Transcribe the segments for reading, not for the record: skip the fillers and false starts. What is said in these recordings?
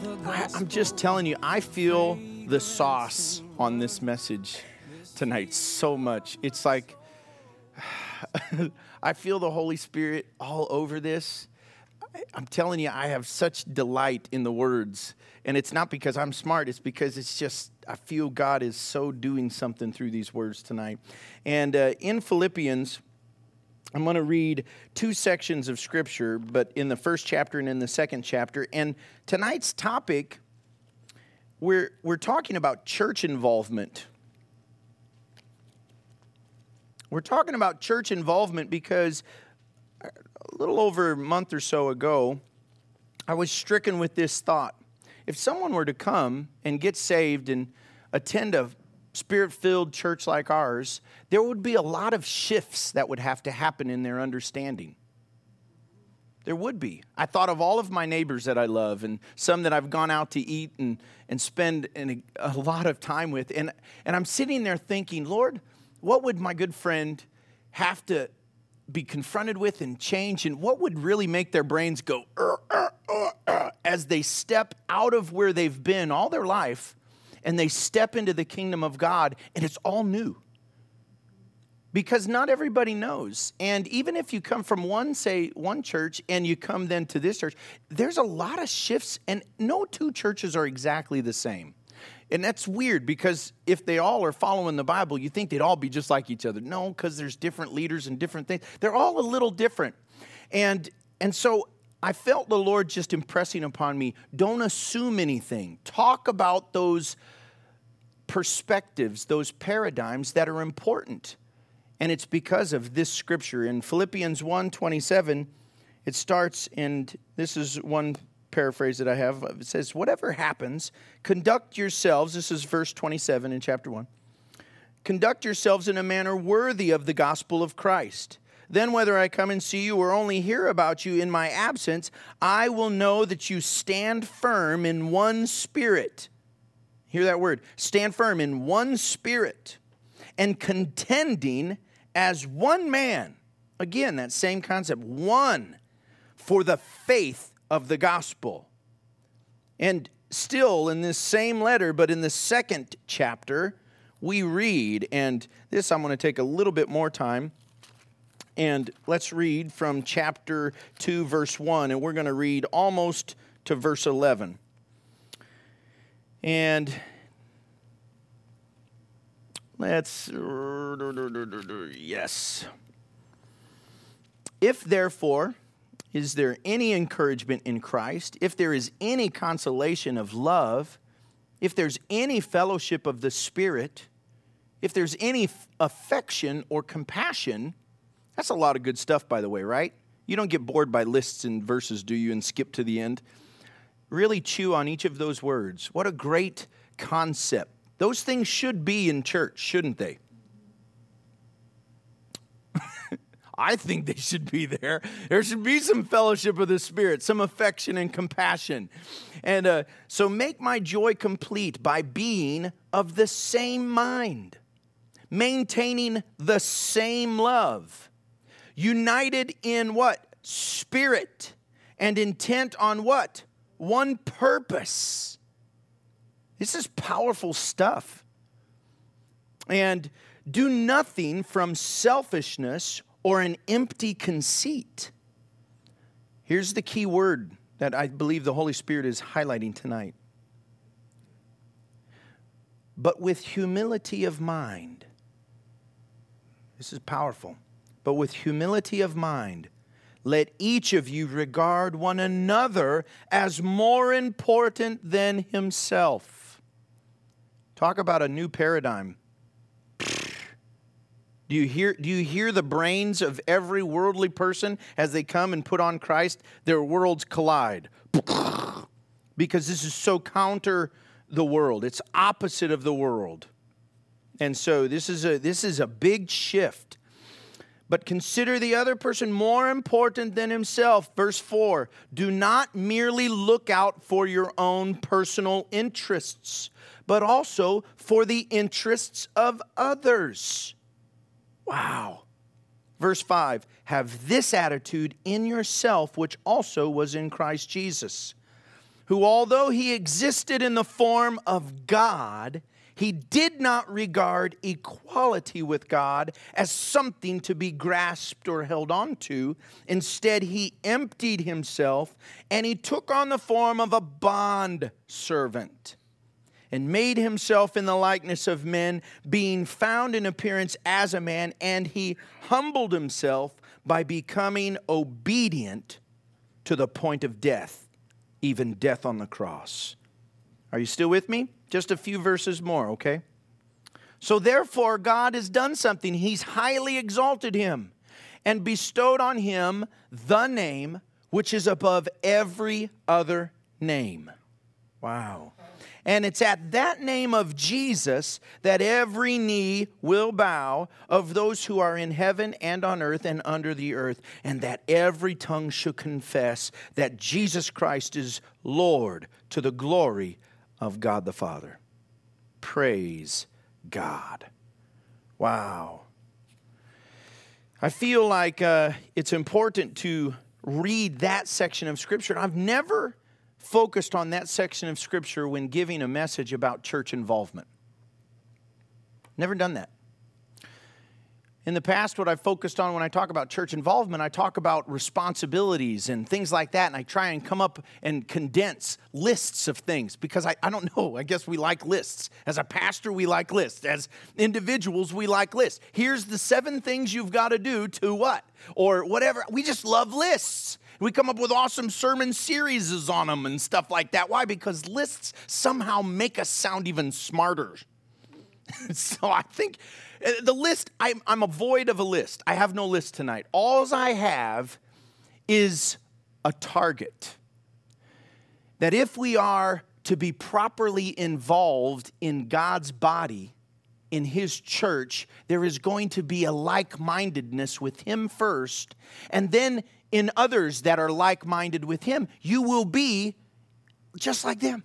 I'm just telling you, I feel the sauce on this message tonight so much. It's like, I feel the Holy Spirit all over this. I'm telling you, I have such delight in the words. And it's not because I'm smart. It's because it's just, I feel God is so doing something through these words tonight. And in Philippians, I'm going to read two sections of Scripture, but in the first chapter and in the second chapter. And tonight's topic, we're talking about church involvement. We're talking about church involvement because a little over a month or so ago, I was stricken with this thought. If someone were to come and get saved and attend a Spirit-filled church like ours, there would be a lot of shifts that would have to happen in their understanding. There would be. I thought of all of my neighbors that I love and some that I've gone out to eat and spend a lot of time with. And I'm sitting there thinking, Lord, what would my good friend have to be confronted with and change? And what would really make their brains go as they step out of where they've been all their life and they step into the kingdom of God, and it's all new. Because not everybody knows. And even if you come from one church, and you come then to this church, there's a lot of shifts, and no two churches are exactly the same. And that's weird, because if they all are following the Bible, you think they'd all be just like each other. No, because there's different leaders and different things. They're all a little different. And so I felt the Lord just impressing upon me, don't assume anything. Talk about those perspectives, those paradigms that are important. And it's because of this scripture. In Philippians 1:27, it starts, and this is one paraphrase that I have. It says, whatever happens, conduct yourselves, this is verse 27 in chapter 1, conduct yourselves in a manner worthy of the gospel of Christ. Then whether I come and see you or only hear about you in my absence, I will know that you stand firm in one spirit. Hear that word. Stand firm in one spirit and contending as one man. Again, that same concept. One for the faith of the gospel. And still in this same letter, but in the second chapter, we read, and this I'm going to take a little bit more time. And let's read from chapter 2, verse 1, and we're going to read almost to verse 11. And let's, yes. If therefore, is there any encouragement in Christ, if there is any consolation of love, if there's any fellowship of the Spirit, if there's any affection or compassion, that's a lot of good stuff, by the way, right? You don't get bored by lists and verses, do you, and skip to the end? Really chew on each of those words. What a great concept. Those things should be in church, shouldn't they? I think they should be there. There should be some fellowship of the Spirit, some affection and compassion. And so make my joy complete by being of the same mind, maintaining the same love, united in what? Spirit, and intent on what? One purpose. This is powerful stuff. And do nothing from selfishness or an empty conceit. Here's the key word that I believe the Holy Spirit is highlighting tonight. But with humility of mind. This is powerful. But with humility of mind, let each of you regard one another as more important than himself. Talk about a new paradigm. Do you hear the brains of every worldly person as they come and put on Christ? Their worlds collide. Because this is so counter the world. It's opposite of the world. And so this is a big shift. But consider the other person more important than himself. Verse 4, do not merely look out for your own personal interests, but also for the interests of others. Wow. Verse 5, have this attitude in yourself, which also was in Christ Jesus, who, although he existed in the form of God, he did not regard equality with God as something to be grasped or held on to. Instead, he emptied himself, and he took on the form of a bond servant, and made himself in the likeness of men, being found in appearance as a man, and he humbled himself by becoming obedient to the point of death, even death on the cross. Are you still with me? Just a few verses more, okay? So therefore, God has done something. He's highly exalted him and bestowed on him the name which is above every other name. Wow. And it's at that name of Jesus that every knee will bow, of those who are in heaven and on earth and under the earth, and that every tongue should confess that Jesus Christ is Lord, to the glory of God the Father. Praise God. Wow. I feel like it's important to read that section of Scripture. I've never focused on that section of Scripture when giving a message about church involvement. Never done that. In the past, what I've focused on when I talk about church involvement, I talk about responsibilities and things like that, and I try and come up and condense lists of things because I don't know, I guess we like lists. As a pastor, we like lists. As individuals, we like lists. Here's the 7 things you've got to do to what? Or whatever. We just love lists. We come up with awesome sermon series on them and stuff like that. Why? Because lists somehow make us sound even smarter. So I think the list, I'm a void of a list. I have no list tonight. All I have is a target. That if we are to be properly involved in God's body, in His church, there is going to be a like-mindedness with Him first, and then in others that are like-minded with Him, you will be just like them.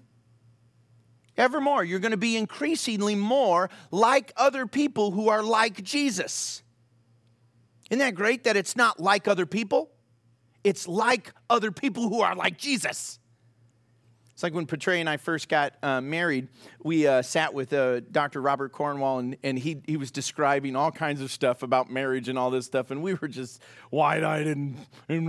Evermore, you're going to be increasingly more like other people who are like Jesus. Isn't that great that it's not like other people? It's like other people who are like Jesus. It's like when Patray and I first got married, we sat with Dr. Robert Cornwall, and he was describing all kinds of stuff about marriage and all this stuff, and we were just wide-eyed and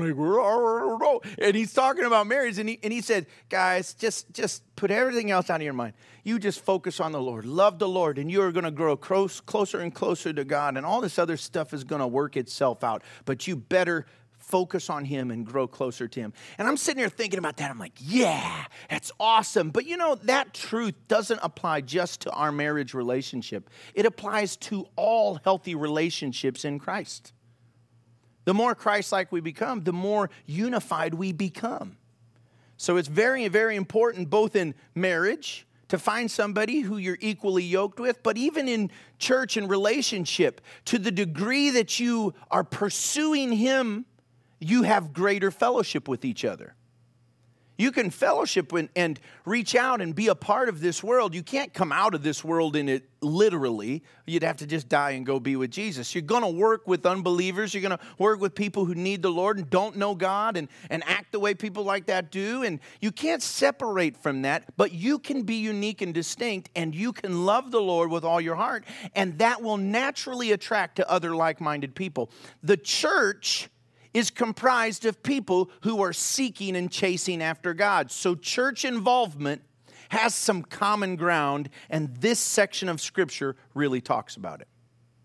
like, and he's talking about marriage, and he said, guys, just put everything else out of your mind. You just focus on the Lord. Love the Lord, and you're going to grow closer and closer to God, and all this other stuff is going to work itself out, but you better focus on Him and grow closer to Him. And I'm sitting here thinking about that. I'm like, yeah, that's awesome. But you know, that truth doesn't apply just to our marriage relationship. It applies to all healthy relationships in Christ. The more Christ-like we become, the more unified we become. So it's very, very important both in marriage to find somebody who you're equally yoked with, but even in church and relationship, to the degree that you are pursuing Him, you have greater fellowship with each other. You can fellowship and reach out and be a part of this world. You can't come out of this world in it literally. You'd have to just die and go be with Jesus. You're going to work with unbelievers. You're going to work with people who need the Lord and don't know God and act the way people like that do. And you can't separate from that, but you can be unique and distinct, and you can love the Lord with all your heart, and that will naturally attract to other like-minded people. The church is comprised of people who are seeking and chasing after God. So church involvement has some common ground, and this section of Scripture really talks about it.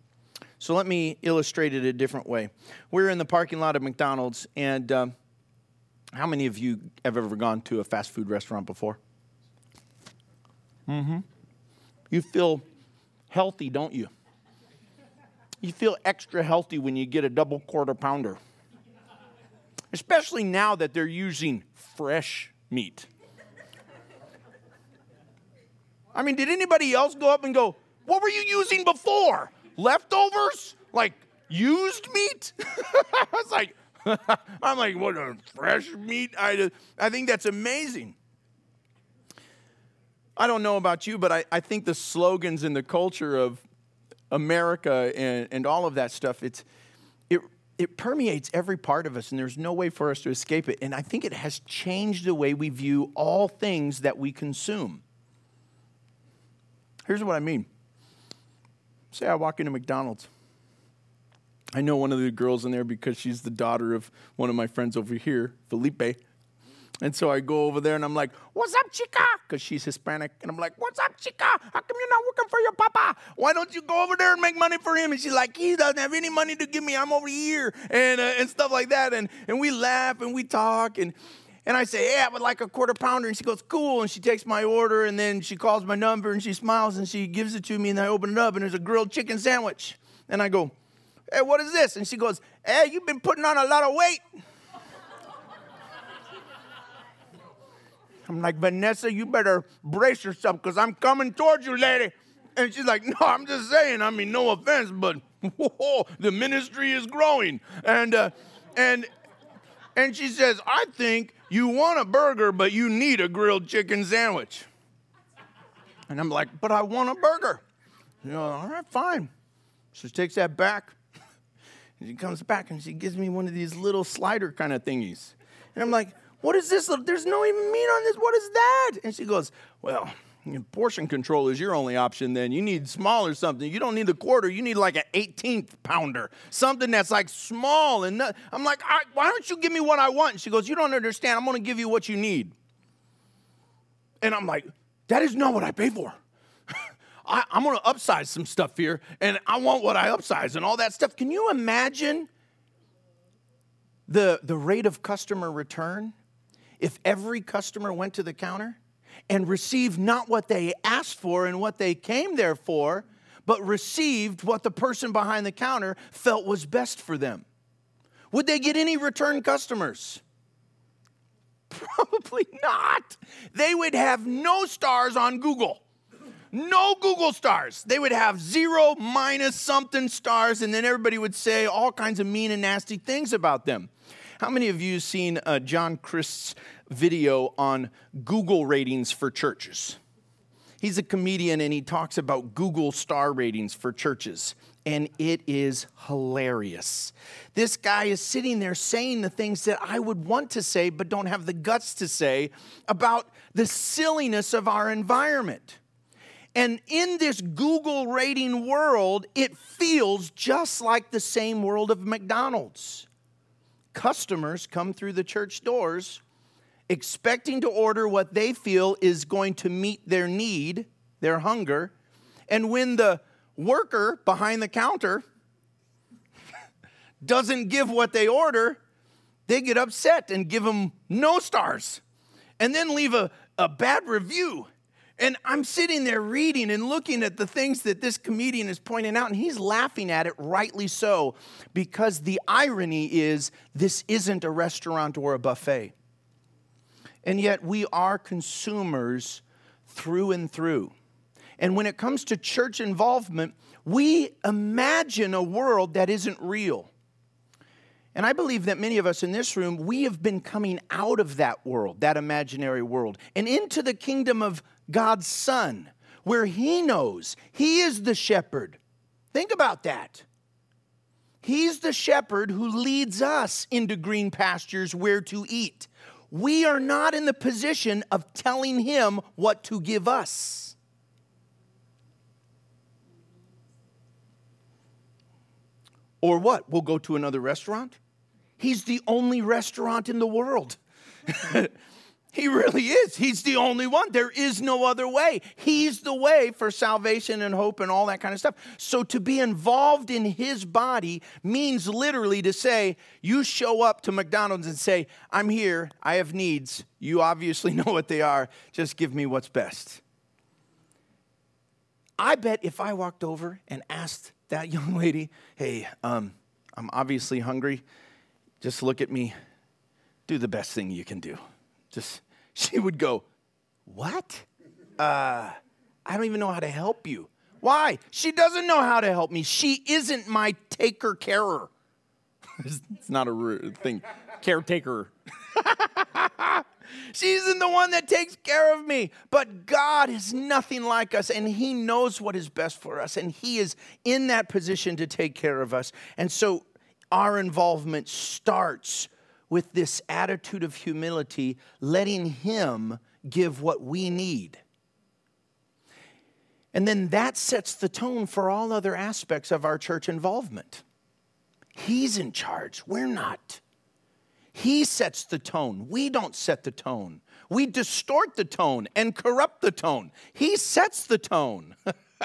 So let me illustrate it a different way. We're in the parking lot of McDonald's, and how many of you have ever gone to a fast food restaurant before? You feel healthy, don't you? You feel extra healthy when you get a double quarter pounder. Especially now that they're using fresh meat. I mean, did anybody else go up and go, what were you using before? Leftovers? Like used meat? I was like, I'm like, what, fresh meat? I think that's amazing. I don't know about you, but I think the slogans and the culture of America and all of that stuff, it it permeates every part of us, and there's no way for us to escape it. And I think it has changed the way we view all things that we consume. Here's what I mean. Say I walk into McDonald's. I know one of the girls in there because she's the daughter of one of my friends over here, Felipe. And so I go over there and I'm like, what's up, chica? Because she's Hispanic. And I'm like, what's up, chica? How come you're not working for your papa? Why don't you go over there and make money for him? And she's like, he doesn't have any money to give me. I'm over here. And stuff like that. And we laugh and we talk. And I say, hey, I would like a quarter pounder. And she goes, cool. And she takes my order. And then she calls my number and she smiles and she gives it to me. And I open it up and there's a grilled chicken sandwich. And I go, hey, what is this? And she goes, hey, you've been putting on a lot of weight. I'm like, Vanessa, you better brace yourself because I'm coming towards you, lady. And she's like, no, I'm just saying. I mean, no offense, but whoa, the ministry is growing. And she says, I think you want a burger, but you need a grilled chicken sandwich. And I'm like, but I want a burger. All right, fine. So she takes that back. And she comes back and she gives me one of these little slider kind of thingies. And I'm like, what is this? There's no even meat on this. What is that? And she goes, well, portion control is your only option then. You need small or something. You don't need a quarter. You need like an 18th pounder. Something that's like small. And I'm like, why don't you give me what I want? And she goes, you don't understand. I'm going to give you what you need. And I'm like, that is not what I pay for. I'm going to upsize some stuff here. And I want what I upsize and all that stuff. Can you imagine the rate of customer return? If every customer went to the counter and received not what they asked for and what they came there for, but received what the person behind the counter felt was best for them, would they get any return customers? Probably not. They would have no stars on Google. No Google stars. They would have 0 minus something stars, and then everybody would say all kinds of mean and nasty things about them. How many of you have seen John Christ's video on Google ratings for churches? He's a comedian and he talks about Google star ratings for churches. And it is hilarious. This guy is sitting there saying the things that I would want to say but don't have the guts to say about the silliness of our environment. And in this Google rating world, it feels just like the same world of McDonald's. Customers come through the church doors expecting to order what they feel is going to meet their need, their hunger. And when the worker behind the counter doesn't give what they order, they get upset and give them no stars and then leave a bad review. And I'm sitting there reading and looking at the things that this comedian is pointing out, and he's laughing at it, rightly so, because the irony is this isn't a restaurant or a buffet. And yet we are consumers through and through. And when it comes to church involvement, we imagine a world that isn't real. And I believe that many of us in this room, we have been coming out of that world, that imaginary world, and into the kingdom of God's Son, where He knows He is the shepherd. Think about that. He's the shepherd who leads us into green pastures where to eat. We are not in the position of telling Him what to give us. Or what? We'll go to another restaurant? He's the only restaurant in the world. He really is. He's the only one. There is no other way. He's the way for salvation and hope and all that kind of stuff. So to be involved in His body means literally to say, you show up to McDonald's and say, I'm here, I have needs. You obviously know what they are. Just give me what's best. I bet if I walked over and asked that young lady, hey, I'm obviously hungry. Just look at me. Do the best thing you can do. She would go, what? I don't even know how to help you. Why? She doesn't know how to help me. She isn't my taker-carer. It's not a thing. Caretaker. She isn't the one that takes care of me. But God is nothing like us, and He knows what is best for us, and He is in that position to take care of us. And so our involvement starts with this attitude of humility, letting Him give what we need. And then that sets the tone for all other aspects of our church involvement. He's in charge. We're not. He sets the tone. We don't set the tone. We distort the tone and corrupt the tone. He sets the tone.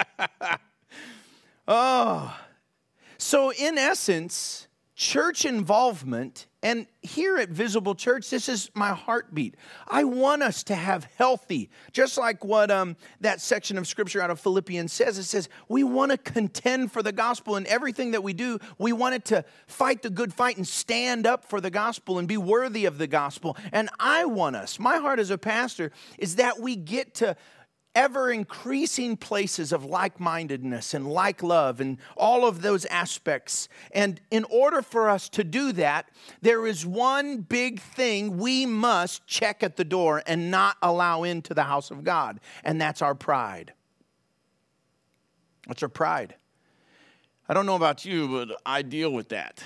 Oh. So in essence, church involvement, and here at Visible Church, this is my heartbeat. I want us to have healthy, just like what that section of Scripture out of Philippians says. It says, we want to contend for the gospel in everything that we do. We want it to fight the good fight and stand up for the gospel and be worthy of the gospel. And I want us, my heart as a pastor, is that we get to ever-increasing places of like-mindedness and like love and all of those aspects. And in order for us to do that, there is one big thing we must check at the door and not allow into the house of God, and that's our pride. What's our pride? I don't know about you, but I deal with that.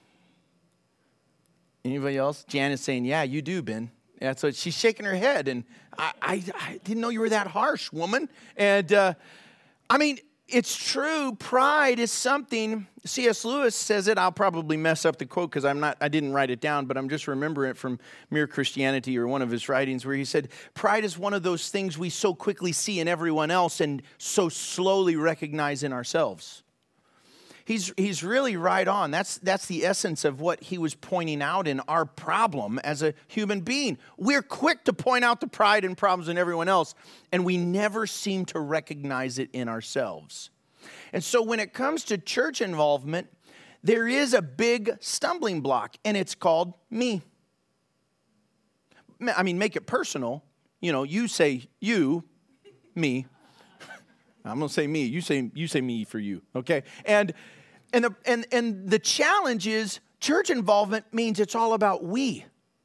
Anybody else? Jan is saying, yeah, you do, Ben. Yeah, so she's shaking her head, and I didn't know you were that harsh, woman. And I mean, it's true. Pride is something. C.S. Lewis says it. I'll probably mess up the quote because I didn't write it down, but I'm just remembering it from Mere Christianity or one of his writings where he said, pride is one of those things we so quickly see in everyone else and so slowly recognize in ourselves. He's really right on. That's the essence of what he was pointing out in our problem as a human being. We're quick to point out the pride and problems in everyone else, and we never seem to recognize it in ourselves. And so when it comes to church involvement, there is a big stumbling block, and it's called me. I mean, make it personal. You know, you say you, me. I'm going to say me. You say me for you, okay? And the challenge is church involvement means it's all about we.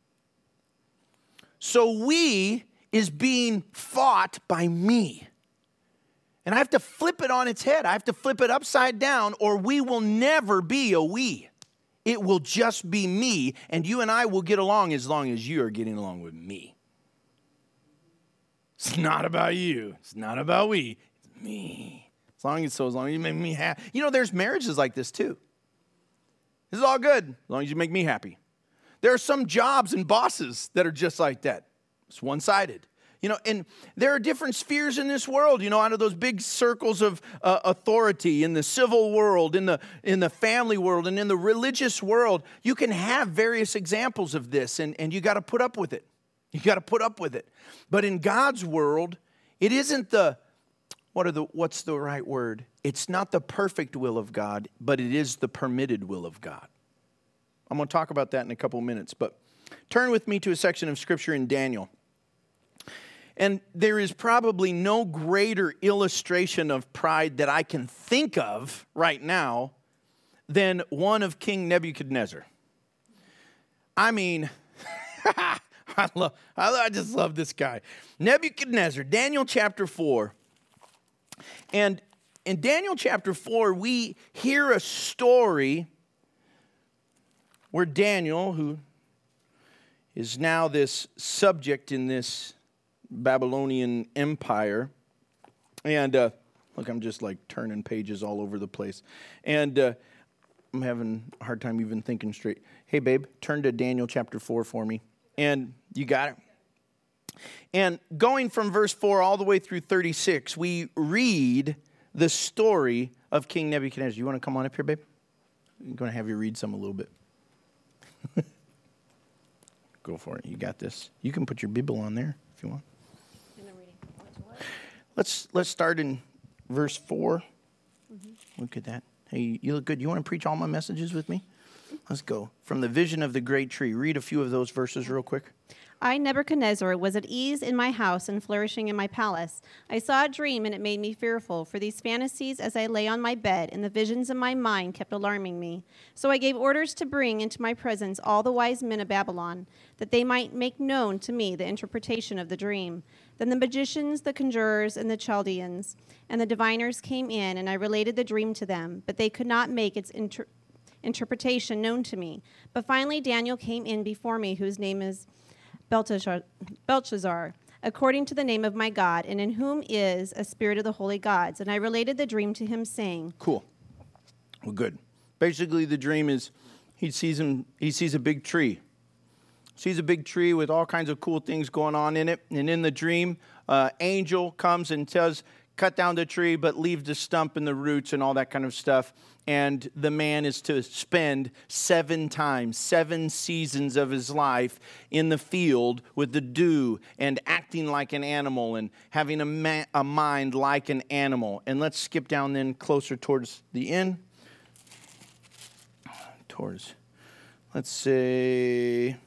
So we is being fought by me. And I have to flip it on its head. I have to flip it upside down, or we will never be a we. It will just be me, and you and I will get along as long as you are getting along with me. It's not about you. It's not about we. It's me. As long as you make me happy. You know, there's marriages like this too. This is all good as long as you make me happy. There are some jobs and bosses that are just like that. It's one-sided. You know, and there are different spheres in this world, you know, out of those big circles of authority in the civil world, in the family world, and in the religious world. You can have various examples of this, and you got to put up with it. You got to put up with it. But in God's world, it isn't what's the right word? It's not the perfect will of God, but it is the permitted will of God. I'm going to talk about that in a couple minutes, but turn with me to a section of Scripture in Daniel. And there is probably no greater illustration of pride that I can think of right now than one of King Nebuchadnezzar. I mean, I just love this guy. Nebuchadnezzar, Daniel chapter 4. And in Daniel chapter 4, we hear a story where Daniel, who is now this subject in this Babylonian empire, and look, I'm just like turning pages all over the place, and I'm having a hard time even thinking straight. Hey, babe, turn to Daniel chapter 4 for me, and you got it? And going from verse 4 all the way through 36, we read the story of King Nebuchadnezzar. You want to come on up here, babe? I'm going to have you read some a little bit. Go for it. You got this. You can put your Bible on there if you want. Let's start in verse 4. Mm-hmm. Look at that. Hey, you look good. You want to preach all my messages with me? Let's go. From the vision of the great tree. Read a few of those verses real quick. I, Nebuchadnezzar, was at ease in my house and flourishing in my palace. I saw a dream, and it made me fearful, for these fantasies as I lay on my bed, and the visions in my mind kept alarming me. So I gave orders to bring into my presence all the wise men of Babylon, that they might make known to me the interpretation of the dream. Then the magicians, the conjurers, and the Chaldeans, and the diviners came in, and I related the dream to them, but they could not make its interpretation known to me. But finally Daniel came in before me, whose name is Belshazzar, according to the name of my God, and in whom is a spirit of the holy gods. And I related the dream to him, saying, Cool. Well, good. Basically, the dream is he sees a big tree. Sees a big tree with all kinds of cool things going on in it. And in the dream, angel comes and says, cut down the tree, but leave the stump and the roots and all that kind of stuff. And the man is to spend 7 seasons of his life in the field with the dew and acting like an animal and having a mind like an animal. And let's skip down then closer towards the end. Let's say,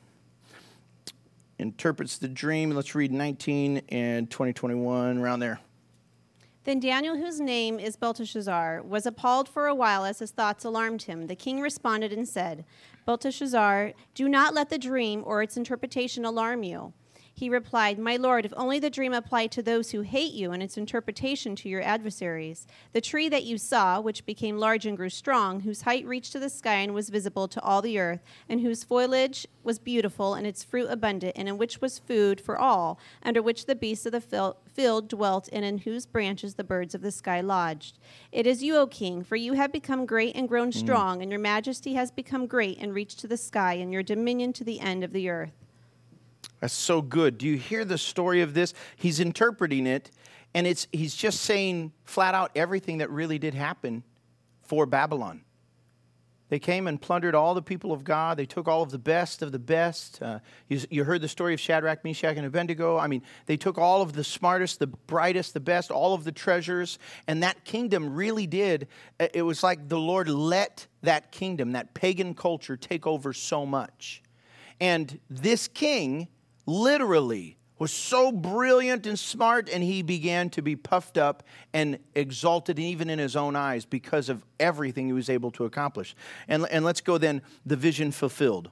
interprets the dream. Let's read 19 and 2021, around there. Then Daniel, whose name is Belteshazzar, was appalled for a while as his thoughts alarmed him. The king responded and said, Belteshazzar, do not let the dream or its interpretation alarm you. He replied, my lord, if only the dream applied to those who hate you and its interpretation to your adversaries. The tree that you saw, which became large and grew strong, whose height reached to the sky and was visible to all the earth, and whose foliage was beautiful and its fruit abundant, and in which was food for all, under which the beasts of the field dwelt, and in whose branches the birds of the sky lodged. It is you, O king, for you have become great and grown strong, and your majesty has become great and reached to the sky, and your dominion to the end of the earth. That's so good. Do you hear the story of this? He's interpreting it, and he's just saying flat out everything that really did happen for Babylon. They came and plundered all the people of God. They took all of the best of the best. You heard the story of Shadrach, Meshach, and Abednego. I mean, they took all of the smartest, the brightest, the best, all of the treasures, and that kingdom really did. It was like the Lord let that kingdom, that pagan culture, take over so much. And this king literally was so brilliant and smart, and he began to be puffed up and exalted even in his own eyes because of everything he was able to accomplish. And let's go then, the vision fulfilled.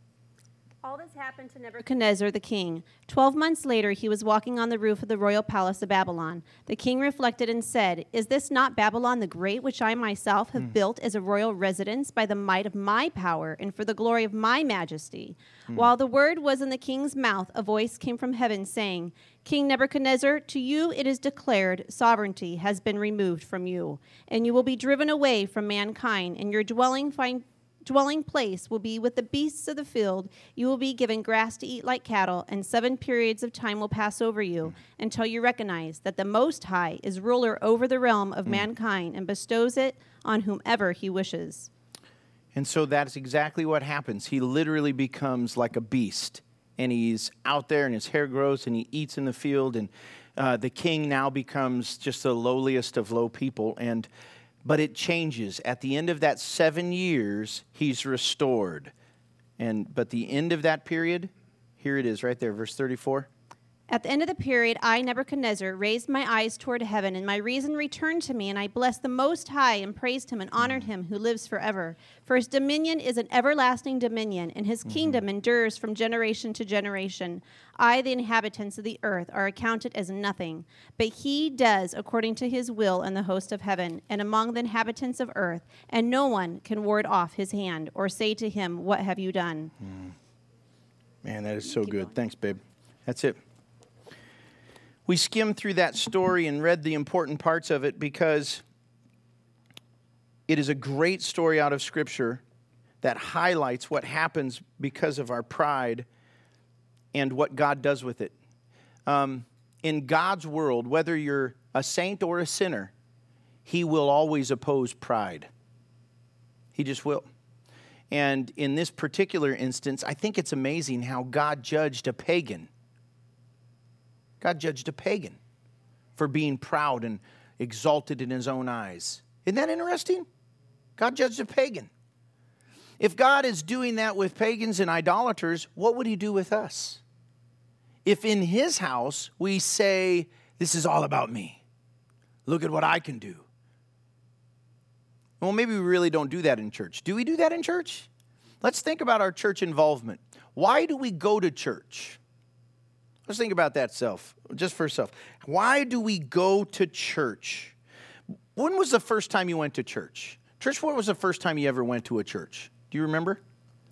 All this happened to Nebuchadnezzar the king. 12 months later, he was walking on the roof of the royal palace of Babylon. The king reflected and said, is this not Babylon the Great, which I myself have built as a royal residence by the might of my power and for the glory of my majesty? While the word was in the king's mouth, a voice came from heaven saying, King Nebuchadnezzar, to you it is declared, sovereignty has been removed from you, and you will be driven away from mankind, and your dwelling place will be with the beasts of the field. You will be given grass to eat like cattle, and 7 periods of time will pass over you until you recognize that the Most High is ruler over the realm of mankind and bestows it on whomever he wishes. And so that's exactly what happens. He literally becomes like a beast, and he's out there, and his hair grows, and he eats in the field, and the king now becomes just the lowliest of low people. But it changes. At the end of that 7 years, he's restored. But the end of that period, here it is right there, verse 34. At the end of the period, I, Nebuchadnezzar, raised my eyes toward heaven, and my reason returned to me, and I blessed the Most High and praised him and honored him who lives forever. For his dominion is an everlasting dominion, and his kingdom endures from generation to generation. I, the inhabitants of the earth, are accounted as nothing, but he does according to his will in the host of heaven and among the inhabitants of earth, and no one can ward off his hand or say to him, what have you done? Man, that is so good. Thanks, babe. That's it. We skimmed through that story and read the important parts of it because it is a great story out of Scripture that highlights what happens because of our pride and what God does with it. In God's world, whether you're a saint or a sinner, he will always oppose pride. He just will. And in this particular instance, I think it's amazing how God judged a pagan. God judged a pagan for being proud and exalted in his own eyes. Isn't that interesting? God judged a pagan. If God is doing that with pagans and idolaters, what would he do with us? If in his house we say, this is all about me. Look at what I can do. Well, maybe we really don't do that in church. Do we do that in church? Let's think about our church involvement. Why do we go to church? Let's think about that just for self. Why do we go to church? When was the first time you went to church? Trish, what was the first time you ever went to a church? Do you remember?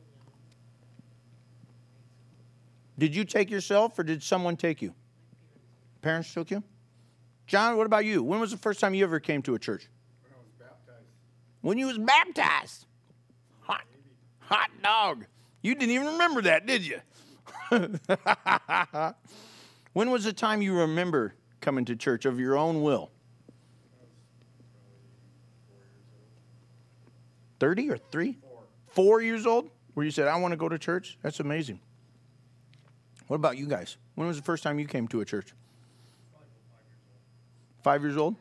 Did you take yourself or did someone take you? Parents took you? John, what about you? When was the first time you ever came to a church? When I was baptized. When you was baptized. Hot dog. You didn't even remember that, did you? When was the time you remember coming to church of your own will? 30 or 3? 4 years old? Where you said, I want to go to church? That's amazing. What about you guys? When was the first time you came to a church? 5 years old?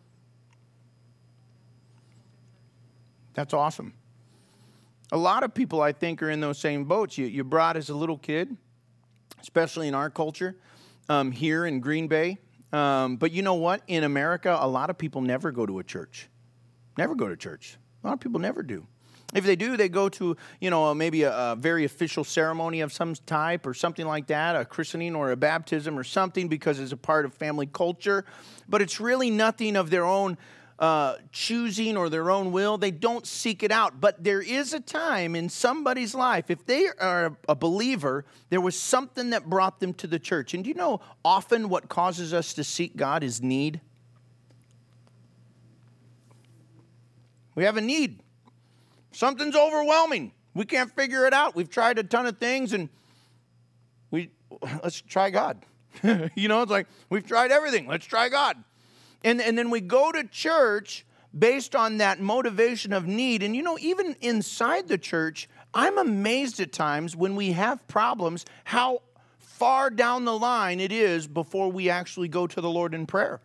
That's awesome. A lot of people, I think, are in those same boats. You brought as a little kid, especially in our culture, here in Green Bay. But you know what? In America, a lot of people never go to a church. Never go to church. A lot of people never do. If they do, they go to, maybe a very official ceremony of some type or something like that, a christening or a baptism or something because it's a part of family culture. But it's really nothing of their own choosing or their own will. They don't seek it out. But there is a time in somebody's life, if they are a believer, there was something that brought them to the church. And do you know often what causes us to seek God is need? We have a need. Something's overwhelming. We can't figure it out. We've tried a ton of things and let's try God. It's like we've tried everything. Let's try God. And then we go to church based on that motivation of need. And even inside the church, I'm amazed at times when we have problems how far down the line it is before we actually go to the Lord in prayer.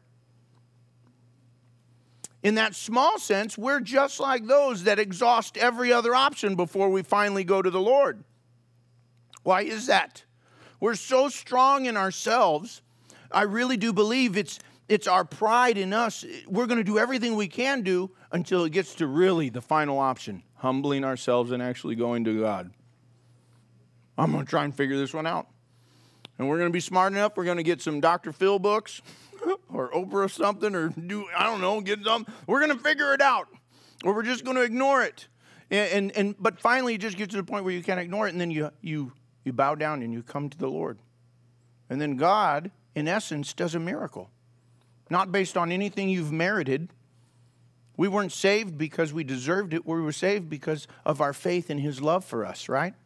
In that small sense, we're just like those that exhaust every other option before we finally go to the Lord. Why is that? We're so strong in ourselves. I really do believe it's our pride in us. We're going to do everything we can do until it gets to really the final option, humbling ourselves and actually going to God. I'm going to try and figure this one out. And we're going to be smart enough. We're going to get some Dr. Phil books or Oprah something or get something. We're going to figure it out. Or we're just going to ignore it. But finally, you just get to the point where you can't ignore it. And then you bow down and you come to the Lord. And then God, in essence, does a miracle. Not based on anything you've merited. We weren't saved because we deserved it. We were saved because of our faith in His love for us, right?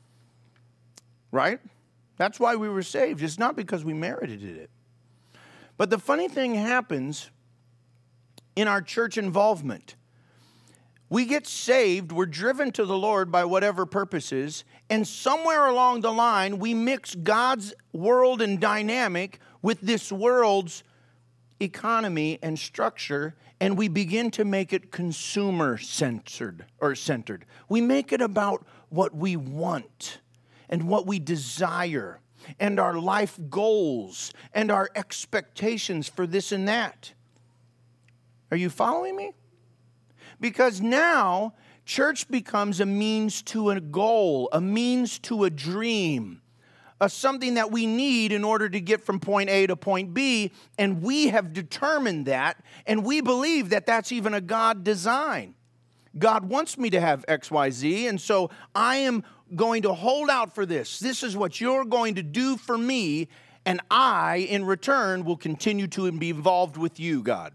Right? That's why we were saved. It's not because we merited it. But the funny thing happens in our church involvement. We get saved, we're driven to the Lord by whatever purposes, and somewhere along the line, we mix God's world and dynamic with this world's economy and structure, and we begin to make it consumer-centered. We make it about what we want and what we desire and our life goals and our expectations for this and that. Are you following me? Because now church becomes a means to a goal, a means to a dream, something that we need in order to get from point A to point B, and we have determined that, and we believe that that's even a God design. God wants me to have X, Y, Z, and so I am going to hold out for this. This is what you're going to do for me, and I, in return, will continue to be involved with you, God.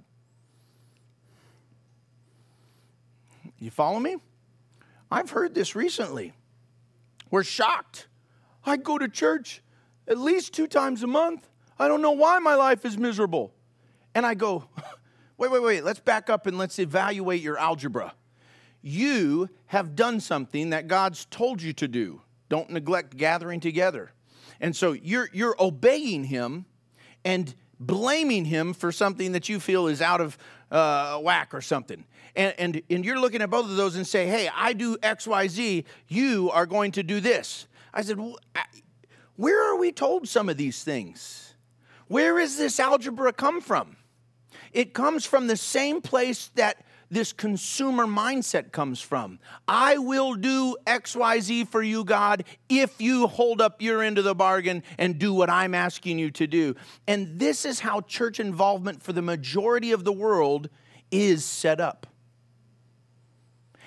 You follow me? I've heard this recently. We're shocked. I go to church at least 2 times a month. I don't know why my life is miserable. And I go, wait, let's back up and let's evaluate your algebra. You have done something that God's told you to do. Don't neglect gathering together. And so you're obeying Him and blaming Him for something that you feel is out of whack or something. And you're looking at both of those and say, hey, I do X, Y, Z. You are going to do this. I said, where are we told some of these things? Where is this algebra come from? It comes from the same place that this consumer mindset comes from. I will do X, Y, Z for you, God, if you hold up your end of the bargain and do what I'm asking you to do. And this is how church involvement for the majority of the world is set up.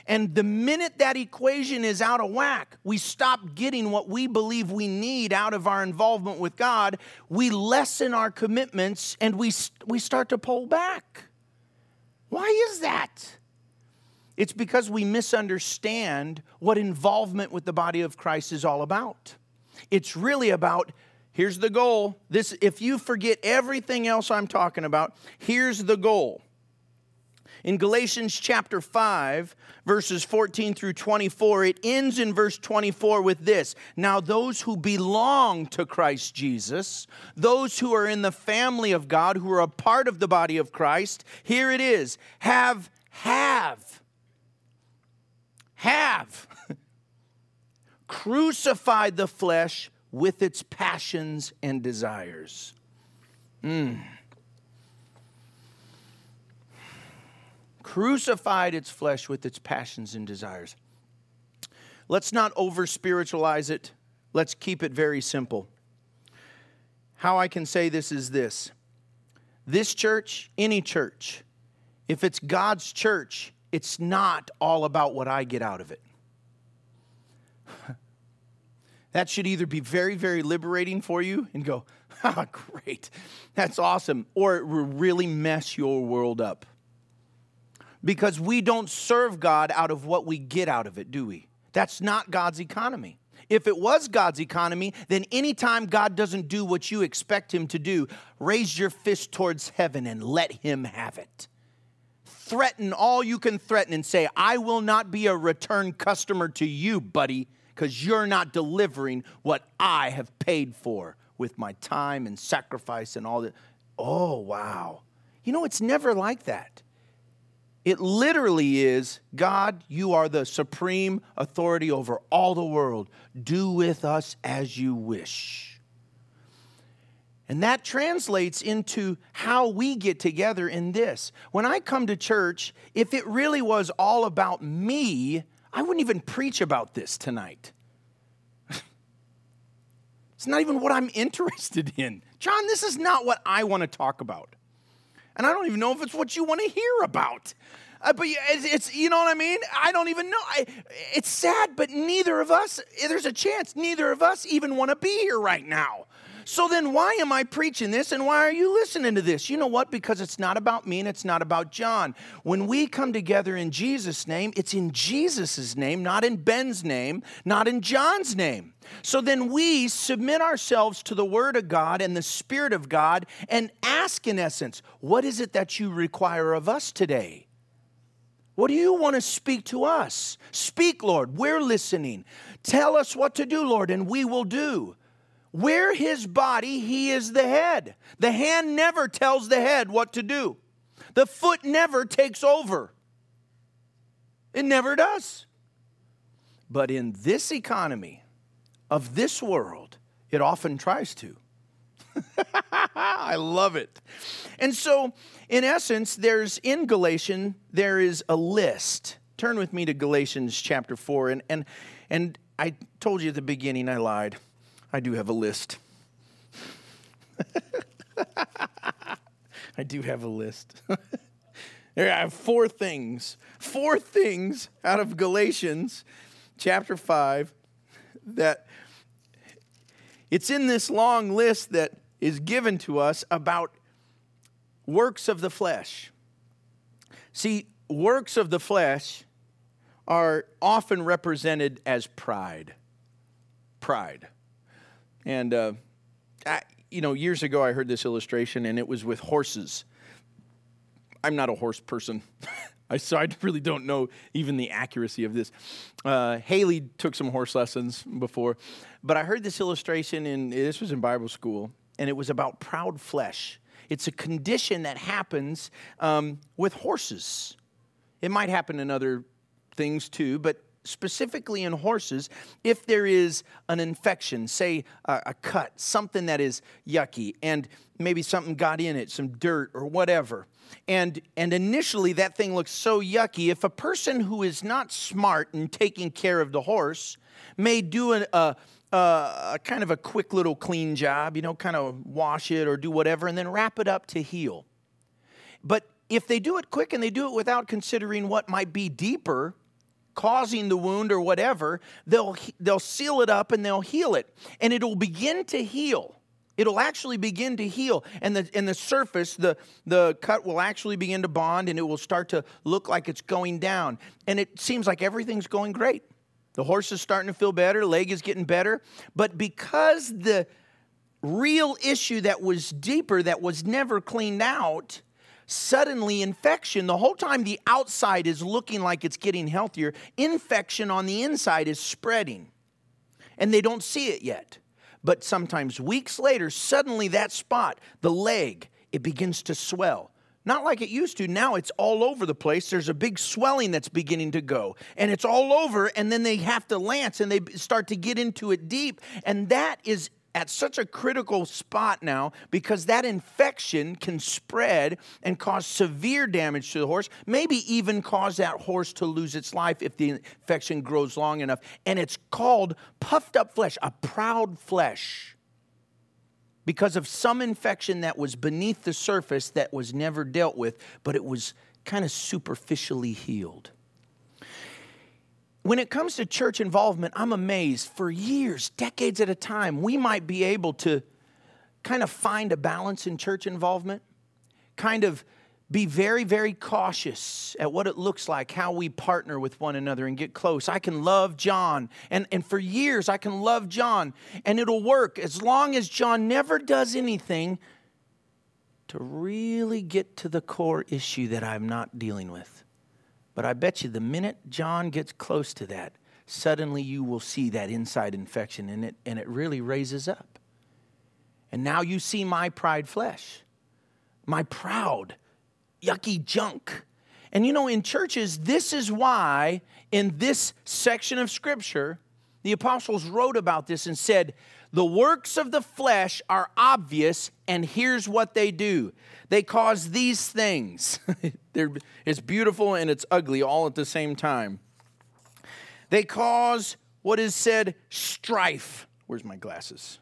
And the minute that equation is out of whack, we stop getting what we believe we need out of our involvement with God. We lessen our commitments and we start to pull back. Why is that? It's because we misunderstand what involvement with the body of Christ is all about. It's really about, here's the goal. If you forget everything else I'm talking about, here's the goal. In Galatians chapter 5, verses 14 through 24, it ends in verse 24 with this. Now those who belong to Christ Jesus, those who are in the family of God, who are a part of the body of Christ, here it is, have crucified the flesh with its passions and desires. Crucified its flesh with its passions and desires. Let's not over-spiritualize it. Let's keep it very simple. How I can say this is this. This church, any church, if it's God's church, it's not all about what I get out of it. That should either be very, very liberating for you and go, great, that's awesome, or it will really mess your world up. Because we don't serve God out of what we get out of it, do we? That's not God's economy. If it was God's economy, then anytime God doesn't do what you expect Him to do, raise your fist towards heaven and let Him have it. Threaten all you can threaten and say, I will not be a return customer to you, buddy, because you're not delivering what I have paid for with my time and sacrifice and all that. Oh, wow. You know, it's never like that. It literally is, God, you are the supreme authority over all the world. Do with us as you wish. And that translates into how we get together in this. When I come to church, if it really was all about me, I wouldn't even preach about this tonight. It's not even what I'm interested in. John, this is not what I want to talk about. And I don't even know if it's what you want to hear about. But it's, you know what I mean? I don't even know. It's sad, but neither of us, there's a chance neither of us even want to be here right now. So then why am I preaching this and why are you listening to this? You know what? Because it's not about me and it's not about John. When we come together in Jesus' name, it's in Jesus' name, not in Ben's name, not in John's name. So then we submit ourselves to the Word of God and the Spirit of God and ask in essence, what is it that you require of us today? What do you want to speak to us? Speak, Lord. We're listening. Tell us what to do, Lord, and we will do. We're His body. He is the head. The hand never tells the head what to do. The foot never takes over. It never does. But in this economy of this world, it often tries to. I love it. And so, in essence, in Galatians, there is a list. Turn with me to Galatians chapter 4. And I told you at the beginning, I lied. I do have a list. I do have a list. There I have 4 things. 4 things out of Galatians chapter 5 that it's in this long list that is given to us about works of the flesh. See, works of the flesh are often represented as pride. Pride. And, years ago I heard this illustration, and it was with horses. I'm not a horse person, so I really don't know even the accuracy of this. Haley took some horse lessons before, but I heard this illustration, this was in Bible school, and it was about proud flesh. It's a condition that happens with horses. It might happen in other things too, but specifically in horses, if there is an infection, say a cut, something that is yucky, and maybe something got in it, some dirt or whatever, and initially that thing looks so yucky, if a person who is not smart in taking care of the horse may do a kind of a quick little clean job, kind of wash it or do whatever, and then wrap it up to heal. But if they do it quick and they do it without considering what might be deeper, causing the wound or whatever, they'll seal it up and they'll heal it. And it'll begin to heal. It'll actually begin to heal. And the surface, the cut will actually begin to bond, and it will start to look like it's going down. And it seems like everything's going great. The horse is starting to feel better, leg is getting better. But because the real issue that was deeper, that was never cleaned out, suddenly infection, the whole time the outside is looking like it's getting healthier, infection on the inside is spreading. And they don't see it yet. But sometimes weeks later, suddenly that spot, the leg, it begins to swell. Not like it used to. Now it's all over the place. There's a big swelling that's beginning to go. And it's all over, and then they have to lance, and they start to get into it deep. And that is at such a critical spot now, because that infection can spread and cause severe damage to the horse, maybe even cause that horse to lose its life if the infection grows long enough. And it's called puffed up flesh, a proud flesh, because of some infection that was beneath the surface that was never dealt with, but it was kind of superficially healed. When it comes to church involvement, I'm amazed. For years, decades at a time, we might be able to kind of find a balance in church involvement, kind of be very, very cautious at what it looks like, how we partner with one another and get close. I can love John, and for years I can love John, and it'll work as long as John never does anything to really get to the core issue that I'm not dealing with. But I bet you the minute John gets close to that, suddenly you will see that inside infection, and it really raises up. And now you see my pride flesh, my proud, yucky junk. And you know, in churches, this is why in this section of Scripture, the apostles wrote about this and said, the works of the flesh are obvious, and here's what they do. They cause these things. It's beautiful and it's ugly all at the same time. They cause what is said strife. Where's my glasses?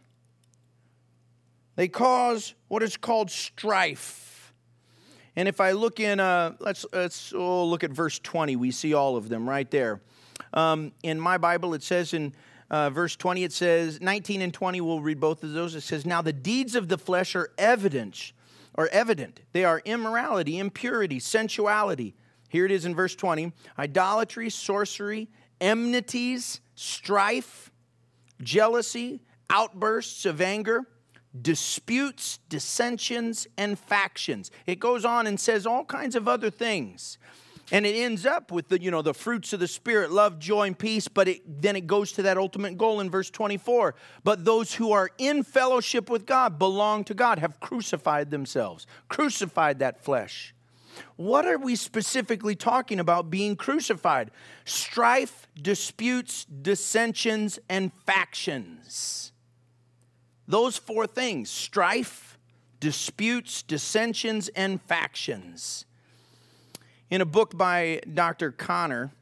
They cause what is called strife. And if I look in, let's look at verse 20. We see all of them right there. In my Bible, it says in verse 20, it says, 19 and 20, we'll read both of those. It says, now the deeds of the flesh are evident. They are immorality, impurity, sensuality. Here it is in verse 20. Idolatry, sorcery, enmities, strife, jealousy, outbursts of anger, disputes, dissensions, and factions. It goes on and says all kinds of other things. And it ends up with the fruits of the Spirit, love, joy, and peace. But then it goes to that ultimate goal in verse 24. But those who are in fellowship with God, belong to God, have crucified themselves, crucified that flesh. What are we specifically talking about being crucified? Strife, disputes, dissensions, and factions. Those four things: strife, disputes, dissensions, and factions. In a book by Dr. Kevin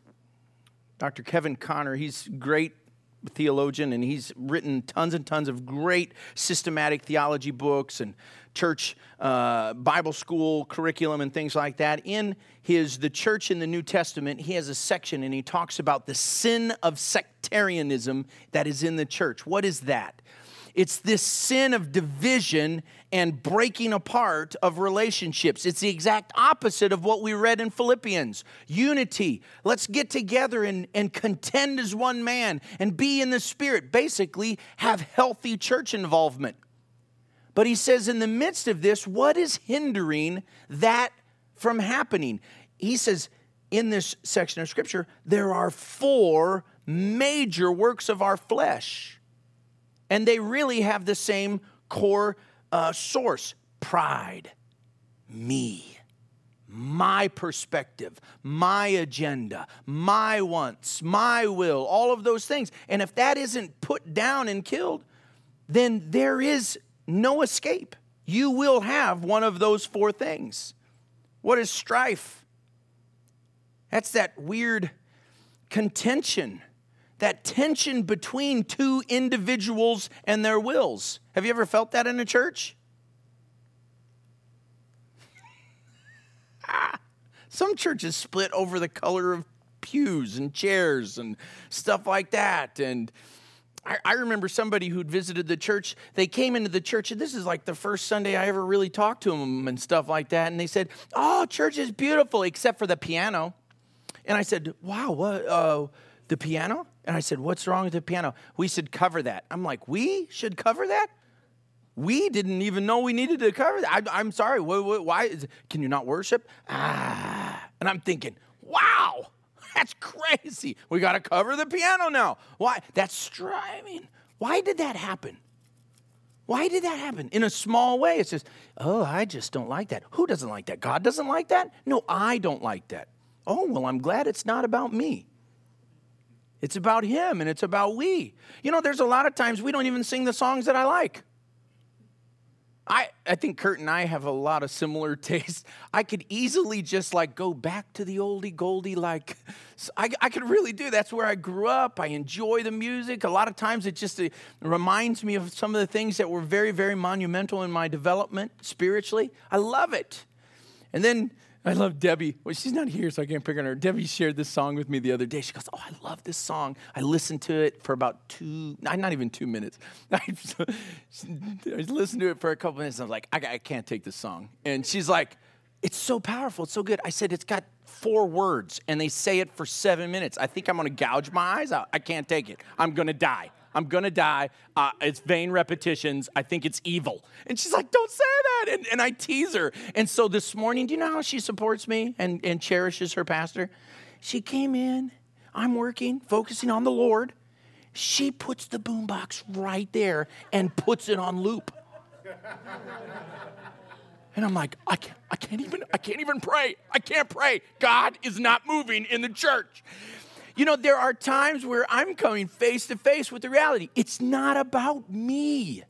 Conner, he's a great theologian, and he's written tons and tons of great systematic theology books and church Bible school curriculum and things like that. In The Church in the New Testament, he has a section, and he talks about the sin of sectarianism that is in the church. What is that? It's this sin of division and breaking apart of relationships. It's the exact opposite of what we read in Philippians. Unity. Let's get together and contend as one man and be in the Spirit. Basically, have healthy church involvement. But he says in the midst of this, what is hindering that from happening? He says in this section of Scripture, there are 4 major works of our flesh. And they really have the same core source: pride, me, my perspective, my agenda, my wants, my will, all of those things. And if that isn't put down and killed, then there is no escape. You will have one of those 4 things. What is strife? That's that weird contention, that tension between 2 individuals and their wills. Have you ever felt that in a church? Some churches split over the color of pews and chairs and stuff like that. And I remember somebody who'd visited the church. They came into the church, and this is like the first Sunday I ever really talked to them and stuff like that. And they said, "Oh, church is beautiful, except for the piano." And I said, "Wow, what, the piano?" And I said, "What's wrong with the piano?" "We should cover that." I'm like, "We should cover that? We didn't even know we needed to cover that. I'm sorry. Why? Can you not worship?" And I'm thinking, wow, that's crazy. We got to cover the piano now. Why? That's striving. Why did that happen? Why did that happen? In a small way, it's just, oh, I just don't like that. Who doesn't like that? God doesn't like that? No, I don't like that. Oh, well, I'm glad it's not about me. It's about him, and it's about we. You know, there's a lot of times we don't even sing the songs that I like. I think Kurt and I have a lot of similar tastes. I could easily just like go back to the oldie goldie, like I could really do. That's where I grew up. I enjoy the music. A lot of times it reminds me of some of the things that were very, very monumental in my development spiritually. I love it. And then I love Debbie. Well, she's not here, so I can't pick on her. Debbie shared this song with me the other day. She goes, "Oh, I love this song." I listened to it for about not even 2 minutes. I listened to it for a couple minutes. And I was like, I can't take this song. And she's like, "It's so powerful. It's so good." I said, "It's got 4 words, and they say it for 7 minutes. I think I'm going to gouge my eyes out. I can't take it. I'm going to die. I'm going to die. It's vain repetitions. I think it's evil." And she's like, "Don't say that." And I tease her. And so this morning, do you know how she supports me and cherishes her pastor? She came in. I'm working, focusing on the Lord. She puts the boombox right there and puts it on loop. And I'm like, I can't even pray. I can't pray. God is not moving in the church. You know, there are times where I'm coming face to face with the reality. It's not about me.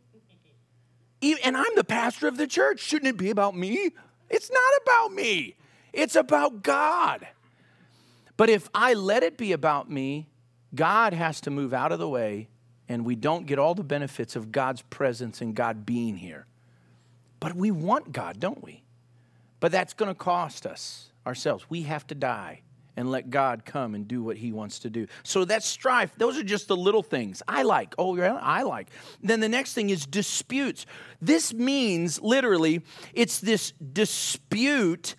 And I'm the pastor of the church. Shouldn't it be about me? It's not about me. It's about God. But if I let it be about me, God has to move out of the way, and we don't get all the benefits of God's presence and God being here. But we want God, don't we? But that's going to cost us ourselves. We have to die and let God come and do what he wants to do. So that's strife. Those are just the little things I like. Oh, really? I like. Then the next thing is disputes. This means, literally, it's this dispute,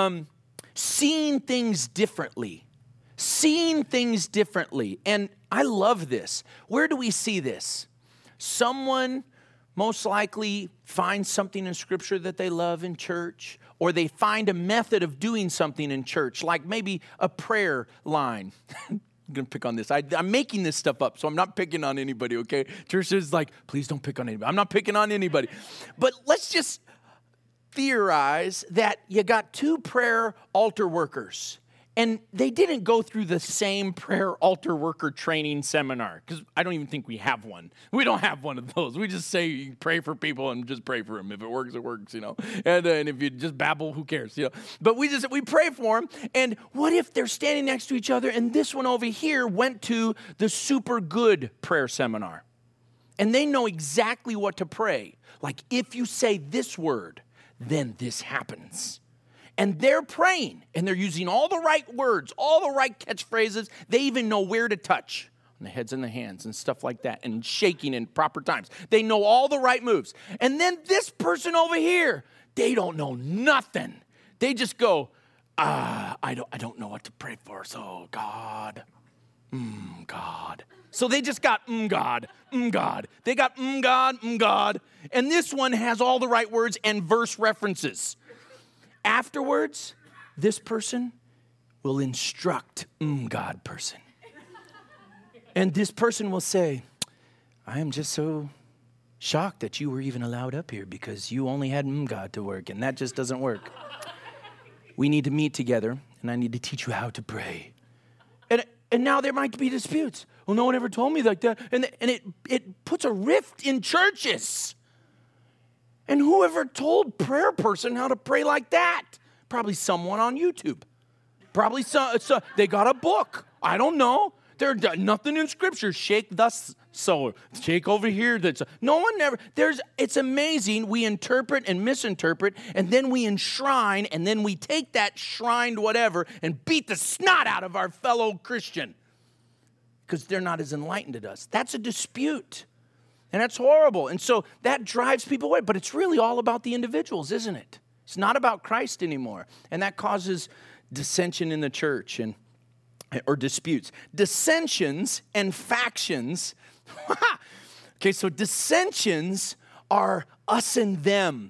seeing things differently. Seeing things differently. And I love this. Where do we see this? Someone most likely finds something in Scripture that they love in church, or they find a method of doing something in church, like maybe a prayer line. I'm going to pick on this. I'm making this stuff up, so I'm not picking on anybody, okay? Church is like, please don't pick on anybody. I'm not picking on anybody. But let's just theorize that you got 2 prayer altar workers, and they didn't go through the same prayer altar worker training seminar, because I don't even think we have one. We don't have one of those. We just say you pray for people and just pray for them. If it works, it works, you know. And if you just babble, who cares, you know. But we pray for them. And what if they're standing next to each other, and this one over here went to the super good prayer seminar, and they know exactly what to pray. Like, if you say this word, then this happens. And they're praying, and they're using all the right words, all the right catchphrases. They even know where to touch on the heads and the hands and stuff like that, and shaking in proper times. They know all the right moves. And then this person over here, they don't know nothing. They just go, I don't know what to pray for, so God, God. So they just got God, God. They got God, God. And this one has all the right words and verse references. Afterwards, this person will instruct God person. And this person will say, I am just so shocked that you were even allowed up here, because you only had God to work, and that just doesn't work. We need to meet together, and I need to teach you how to pray. And now there might be disputes. Well, no one ever told me like that. And it puts a rift in churches. And whoever told prayer person how to pray like that? Probably someone on YouTube. Probably they got a book. I don't know. There's nothing in Scripture. Shake thus so. Shake over here. That's no one never. It's amazing. We interpret and misinterpret, and then we enshrine, and then we take that shrined whatever and beat the snot out of our fellow Christian because they're not as enlightened as us. That's a dispute, and that's horrible. And so that drives people away. But it's really all about the individuals, isn't it? It's not about Christ anymore, and that causes dissension in the church or disputes. Dissensions and factions. Okay, so dissensions are us and them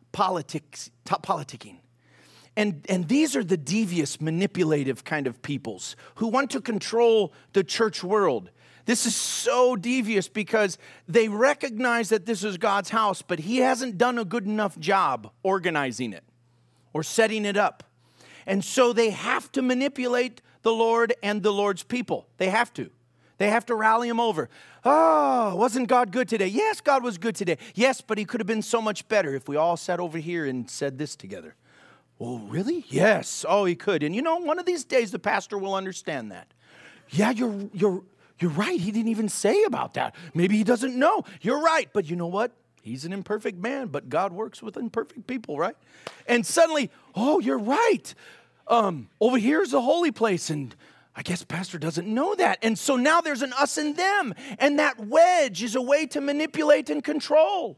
politicking. And these are the devious, manipulative kind of peoples who want to control the church world. This is so devious because they recognize that this is God's house, but he hasn't done a good enough job organizing it or setting it up. And so they have to manipulate the Lord and the Lord's people. They have to. They have to rally him over. Oh, wasn't God good today? Yes, God was good today. Yes, but he could have been so much better if we all sat over here and said this together. Oh, really? Yes. Oh, he could. And you know, one of these days the pastor will understand that. Yeah, you're right. He didn't even say about that. Maybe he doesn't know. You're right. But you know what? He's an imperfect man, but God works with imperfect people, right? And suddenly, oh, you're right. Over here's the holy place, and I guess pastor doesn't know that. And so now there's an us and them, and that wedge is a way to manipulate and control.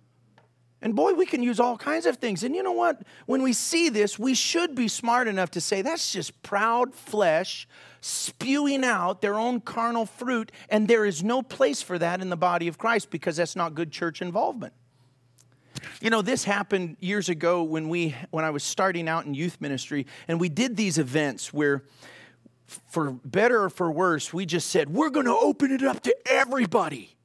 And boy, we can use all kinds of things. And you know what? When we see this, we should be smart enough to say that's just proud flesh spewing out their own carnal fruit, and there is no place for that in the body of Christ because that's not good church involvement. You know, this happened years ago when I was starting out in youth ministry, and we did these events where, for better or for worse, we just said, we're going to open it up to everybody.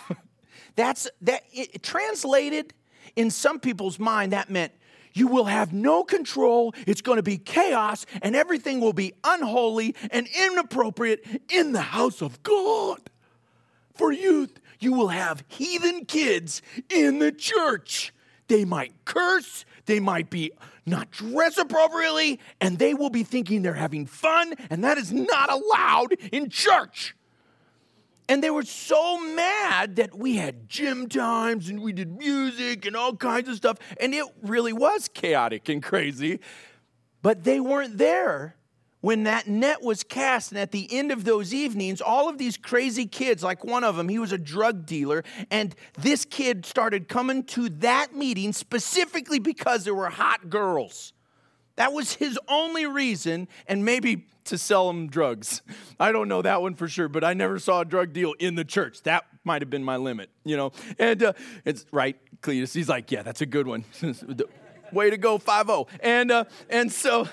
It translated in some people's mind, that meant you will have no control, it's going to be chaos, and everything will be unholy and inappropriate in the house of God. For youth, you will have heathen kids in the church. They might curse, they might be not dressed appropriately, and they will be thinking they're having fun, and that is not allowed in church. And they were so mad that we had gym times and we did music and all kinds of stuff. And it really was chaotic and crazy. But they weren't there when that net was cast. And at the end of those evenings, all of these crazy kids, like one of them, he was a drug dealer. And this kid started coming to that meeting specifically because there were hot girls. That was his only reason, and maybe to sell them drugs. I don't know that one for sure, but I never saw a drug deal in the church. That might have been my limit, you know. And it's right, Cletus. He's like, yeah, that's a good one. Way to go, 5-0. And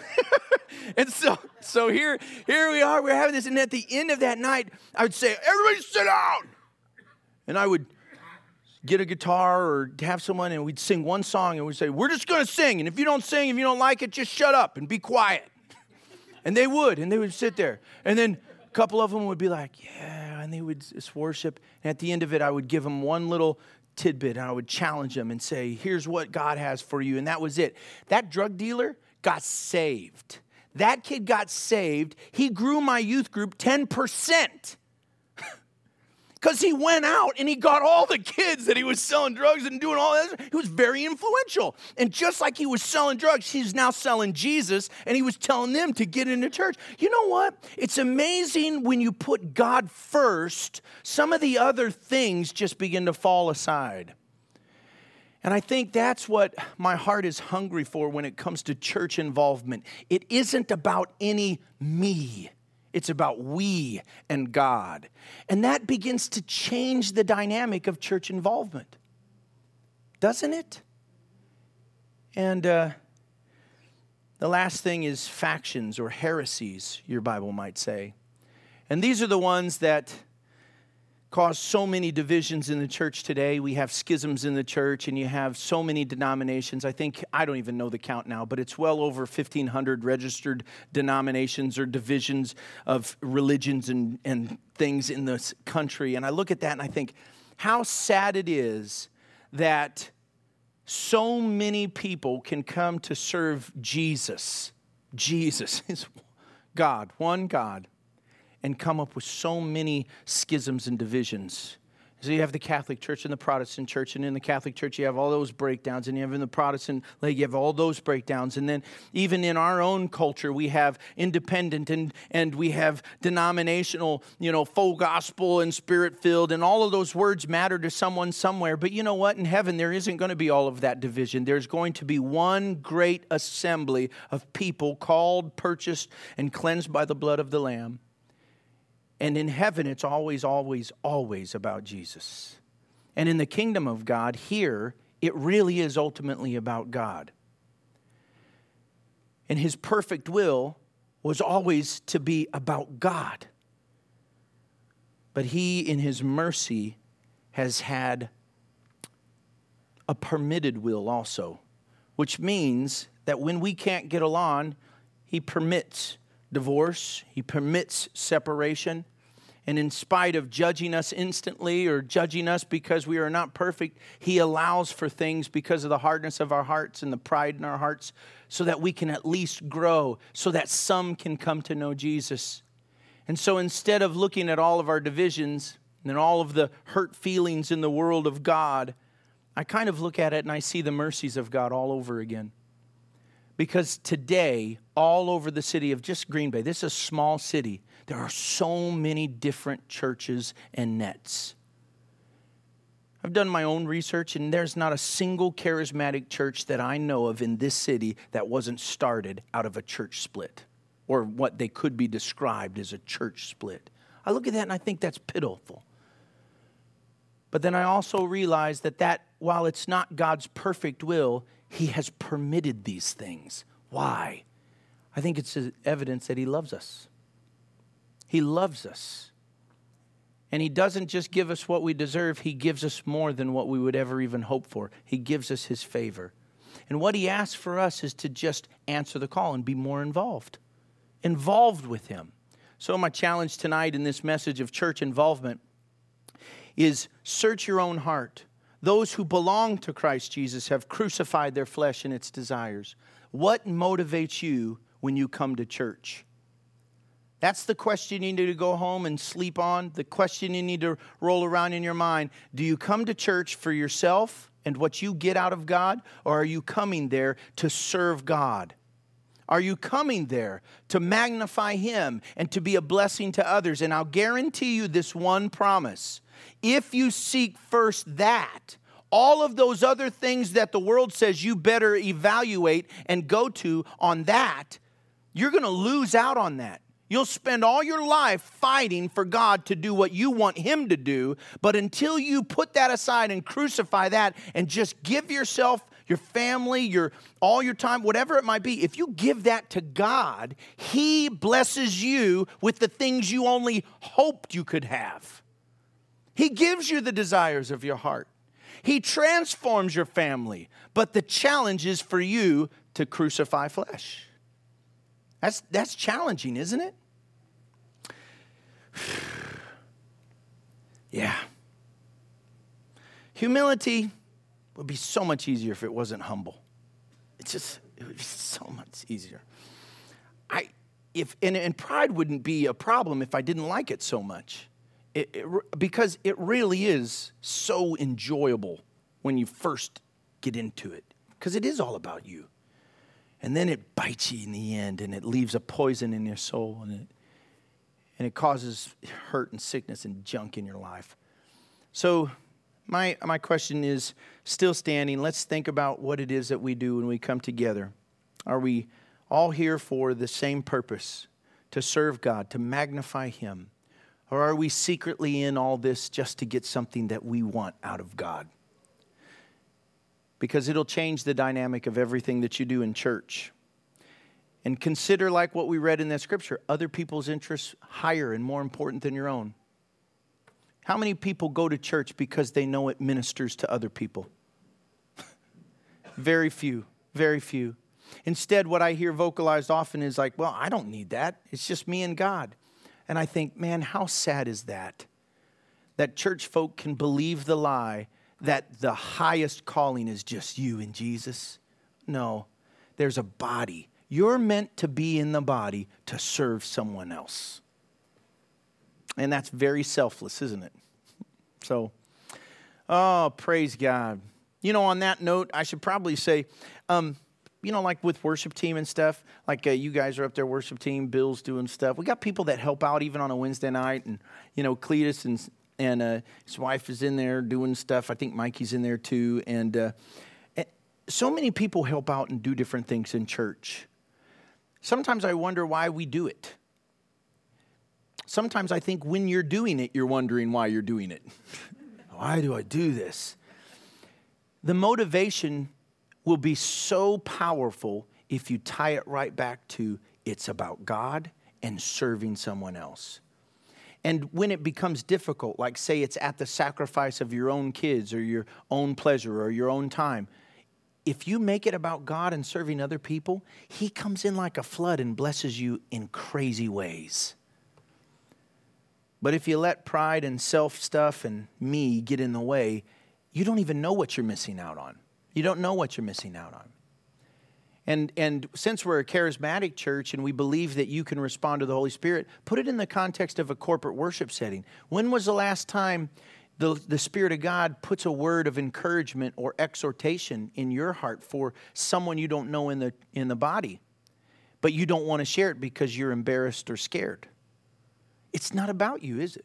so here we are. We're having this, and at the end of that night, I would say, everybody sit down. And I would get a guitar or have someone, and we'd sing one song, and we'd say, we're just going to sing. And if you don't sing, if you don't like it, just shut up and be quiet. And they would sit there. And then a couple of them would be like, yeah, and they would just worship. And at the end of it, I would give them one little tidbit, and I would challenge them and say, here's what God has for you. And that was it. That drug dealer got saved. That kid got saved. He grew my youth group 10%. Because he went out and he got all the kids that he was selling drugs and doing all that. He was very influential. And just like he was selling drugs, he's now selling Jesus, and he was telling them to get into church. You know what? It's amazing when you put God first, some of the other things just begin to fall aside. And I think that's what my heart is hungry for when it comes to church involvement. It isn't about any me. It's about we and God. And that begins to change the dynamic of church involvement. Doesn't it? And the last thing is factions or heresies, your Bible might say. And these are the ones that cause so many divisions in the church today. We have schisms in the church, and you have so many denominations. I don't even know the count now, but it's well over 1,500 registered denominations or divisions of religions and things in this country. And I look at that and I think how sad it is that so many people can come to serve Jesus. Jesus is God, one God. and come up with so many schisms and divisions. So you have the Catholic Church and the Protestant Church, and in the Catholic Church you have all those breakdowns, and you have in the Protestant leg you have all those breakdowns, and then even in our own culture we have independent and we have denominational, full gospel and spirit-filled, and all of those words matter to someone somewhere. But you know what? In heaven there isn't going to be all of that division. There's going to be one great assembly of people called, purchased, and cleansed by the blood of the Lamb. And in heaven, it's always, always, always about Jesus. And in the kingdom of God, here, it really is ultimately about God. And His perfect will was always to be about God. But He, in His mercy, has had a permitted will also, which means that when we can't get along, He permits divorce, He permits separation. And in spite of judging us instantly or judging us because we are not perfect, He allows for things because of the hardness of our hearts and the pride in our hearts so that we can at least grow, so that some can come to know Jesus. And so instead of looking at all of our divisions and all of the hurt feelings in the world of God, I kind of look at it and I see the mercies of God all over again. Because today, all over the city of just Green Bay, this is a small city, there are so many different churches and nets. I've done my own research, and there's not a single charismatic church that I know of in this city that wasn't started out of a church split, or what they could be described as a church split. I look at that and I think that's pitiful. But then I also realize that while it's not God's perfect will, He has permitted these things. Why? I think it's evidence that He loves us. He loves us. And He doesn't just give us what we deserve. He gives us more than what we would ever even hope for. He gives us His favor. And what He asks for us is to just answer the call and be more involved with Him. So my challenge tonight in this message of church involvement is search your own heart. Those who belong to Christ Jesus have crucified their flesh and its desires. What motivates you when you come to church? That's the question you need to go home and sleep on. The question you need to roll around in your mind. Do you come to church for yourself and what you get out of God? Or are you coming there to serve God? Are you coming there to magnify Him and to be a blessing to others? And I'll guarantee you this one promise. If you seek first that, all of those other things that the world says you better evaluate and go to on that, you're going to lose out on that. You'll spend all your life fighting for God to do what you want Him to do, but until you put that aside and crucify that and just give yourself, your family, all your time, whatever it might be, if you give that to God, He blesses you with the things you only hoped you could have. He gives you the desires of your heart. He transforms your family, but the challenge is for you to crucify flesh. That's challenging, isn't it? Yeah. Humility would be so much easier if it wasn't humble. It would be so much easier. And pride wouldn't be a problem if I didn't like it so much. Because it really is so enjoyable when you first get into it. Because it is all about you. And then it bites you in the end, and it leaves a poison in your soul, and it causes hurt and sickness and junk in your life. So my question is still standing. Let's think about what it is that we do when we come together. Are we all here for the same purpose? To serve God, to magnify Him? Or are we secretly in all this just to get something that we want out of God? Because it'll change the dynamic of everything that you do in church. And consider, like what we read in that scripture, other people's interests higher and more important than your own. How many people go to church because they know it ministers to other people? Very few, very few. Instead, what I hear vocalized often is like, well, I don't need that. It's just me and God. And I think, man, how sad is that? That church folk can believe the lie that the highest calling is just you and Jesus. No, there's a body. You're meant to be in the body to serve someone else. And that's very selfless, isn't it? So, oh, praise God. You know, on that note, I should probably say, you know, like with worship team and stuff, like you guys are up there, worship team, Bill's doing stuff. We got people that help out even on a Wednesday night. And, you know, Cletus and his wife is in there doing stuff. I think Mikey's in there too. And so many people help out and do different things in church. Sometimes I wonder why we do it. Sometimes I think when you're doing it, you're wondering why you're doing it. Why do I do this? The motivation will be so powerful if you tie it right back to it's about God and serving someone else. And when it becomes difficult, like say it's at the sacrifice of your own kids or your own pleasure or your own time, if you make it about God and serving other people, He comes in like a flood and blesses you in crazy ways. But if you let pride and self stuff and me get in the way, you don't even know what you're missing out on. You don't know what you're missing out on. And since we're a charismatic church and we believe that you can respond to the Holy Spirit, put it in the context of a corporate worship setting. When was the last time the Spirit of God puts a word of encouragement or exhortation in your heart for someone you don't know in the body, but you don't want to share it because you're embarrassed or scared? It's not about you, is it?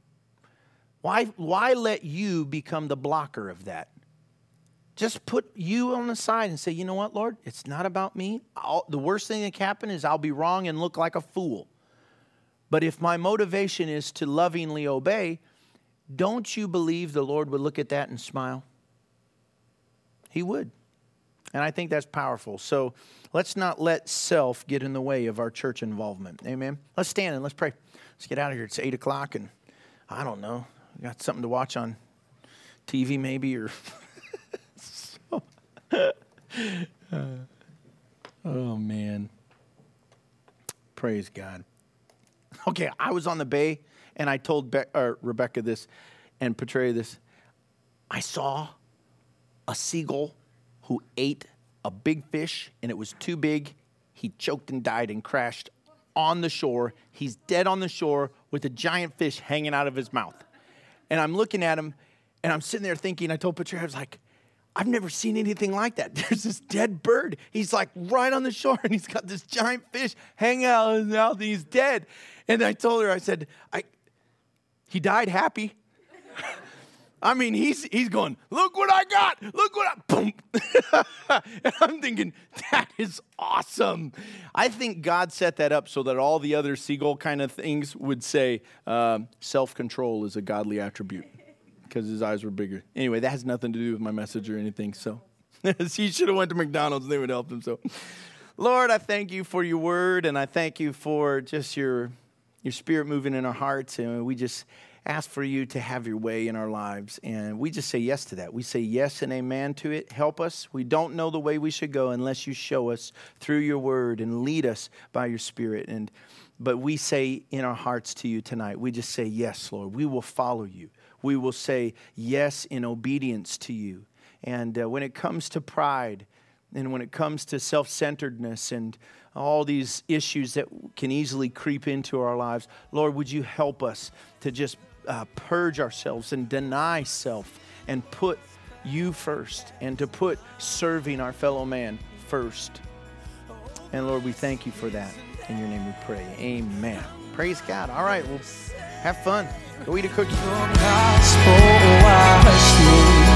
Why let you become the blocker of that? Just put you on the side and say, you know what, Lord? It's not about me. The worst thing that can happen is I'll be wrong and look like a fool. But if my motivation is to lovingly obey, don't you believe the Lord would look at that and smile? He would. And I think that's powerful. So let's not let self get in the way of our church involvement. Amen? Let's stand and let's pray. Let's get out of here. It's 8 o'clock and I don't know. We got something to watch on TV maybe or... Oh, man. Praise God. Okay, I was on the bay, and I told Rebecca this and Petrea this. I saw a seagull who ate a big fish, and it was too big. He choked and died and crashed on the shore. He's dead on the shore with a giant fish hanging out of his mouth. And I'm looking at him, and I'm sitting there thinking, I told Petrea, I was like, I've never seen anything like that. There's this dead bird. He's like right on the shore, and he's got this giant fish hanging out of his mouth, and he's dead. And I told her, I said, he died happy. I mean, he's going, look what I got. Look what boom. And I'm thinking, that is awesome. I think God set that up so that all the other seagull kind of things would say self-control is a godly attribute. Because his eyes were bigger. Anyway, that has nothing to do with my message or anything. So he should have went to McDonald's and they would help him. So, Lord, I thank you for your word, and I thank you for just your spirit moving in our hearts. And we just ask for you to have your way in our lives. And we just say yes to that. We say yes and amen to it. Help us. We don't know the way we should go unless you show us through your word and lead us by your spirit. But we say in our hearts to you tonight, we just say yes, Lord. We will follow you. We will say yes in obedience to you. And when it comes to pride and when it comes to self-centeredness and all these issues that can easily creep into our lives, Lord, would you help us to just purge ourselves and deny self and put you first and to put serving our fellow man first. And Lord, we thank you for that. In your name we pray. Amen. Praise God. All right, well, have fun. Go eat a cookie.